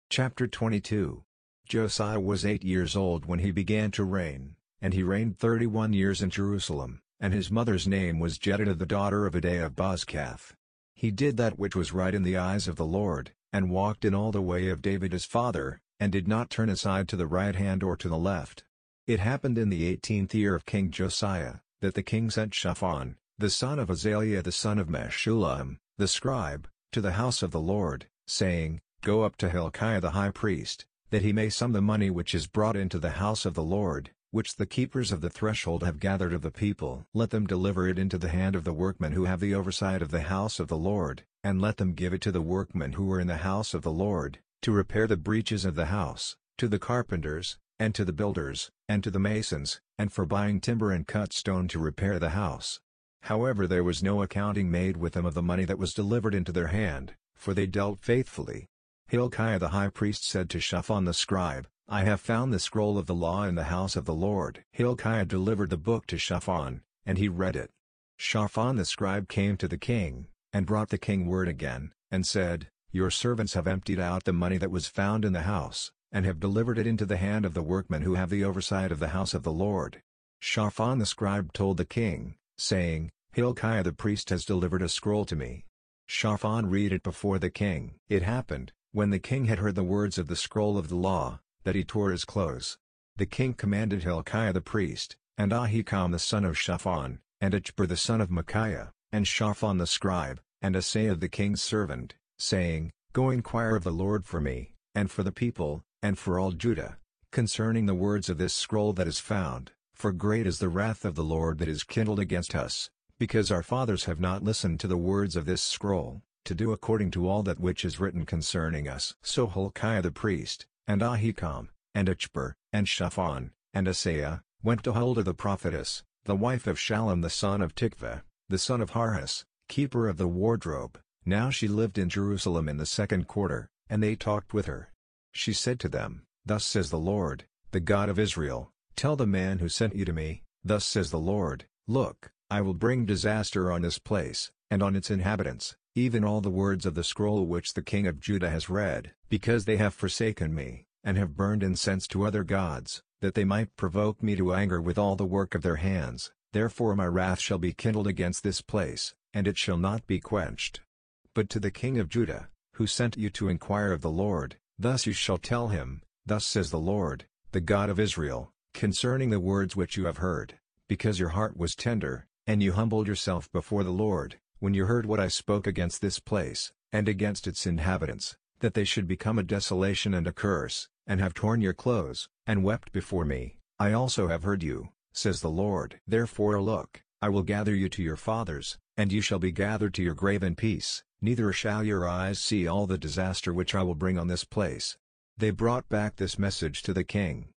Chapter 22. Josiah was 8 years old when he began to reign, and he reigned 31 years in Jerusalem, and his mother's name was Jedidah the daughter of Adaiah of Bozkath. He did that which was right in the eyes of the Lord, and walked in all the way of David his father, and did not turn aside to the right hand or to the left. It happened in the 18th year of King Josiah, that the king sent Shaphan, the son of Azaliah the son of Meshullam, the scribe, to the house of the Lord, saying, Go up to Hilkiah the high priest, that he may sum the money which is brought into the house of the Lord, which the keepers of the threshold have gathered of the people. Let them deliver it into the hand of the workmen who have the oversight of the house of the Lord, and let them give it to the workmen who are in the house of the Lord, to repair the breaches of the house, to the carpenters, and to the builders, and to the masons, and for buying timber and cut stone to repair the house. However, there was no accounting made with them of the money that was delivered into their hand, for they dealt faithfully. Hilkiah the high priest said to Shaphan the scribe, I have found the scroll of the law in the house of the Lord. Hilkiah delivered the book to Shaphan, and he read it. Shaphan the scribe came to the king, and brought the king word again, and said, Your servants have emptied out the money that was found in the house, and have delivered it into the hand of the workmen who have the oversight of the house of the Lord. Shaphan the scribe told the king, saying, Hilkiah the priest has delivered a scroll to me. Shaphan read it before the king. It happened, when the king had heard the words of the scroll of the law, that he tore his clothes. The king commanded Hilkiah the priest, and Ahikam the son of Shaphan, and Achbor the son of Micaiah, and Shaphan the scribe, and Asaiah the king's servant, saying, Go inquire of the Lord for me, and for the people, and for all Judah, concerning the words of this scroll that is found, for great is the wrath of the Lord that is kindled against us, because our fathers have not listened to the words of this scroll, to do according to all that which is written concerning us. So Hilkiah the priest, and Ahikam, and Achbor, and Shaphan, and Asaiah, went to Huldah the prophetess, the wife of Shallum the son of Tikvah, the son of Harhas, keeper of the wardrobe. Now she lived in Jerusalem in the second quarter, and they talked with her. She said to them, Thus says the Lord, the God of Israel, Tell the man who sent you to me, Thus says the Lord, Look, I will bring disaster on this place, and on its inhabitants, even all the words of the scroll which the king of Judah has read, because they have forsaken me, and have burned incense to other gods, that they might provoke me to anger with all the work of their hands. Therefore my wrath shall be kindled against this place, and it shall not be quenched. But to the king of Judah, who sent you to inquire of the Lord, thus you shall tell him, Thus says the Lord, the God of Israel, concerning the words which you have heard, because your heart was tender, and you humbled yourself before the Lord, when you heard what I spoke against this place, and against its inhabitants, that they should become a desolation and a curse, and have torn your clothes, and wept before me, I also have heard you, says the Lord. Therefore look, I will gather you to your fathers, and you shall be gathered to your grave in peace, neither shall your eyes see all the disaster which I will bring on this place. They brought back this message to the king.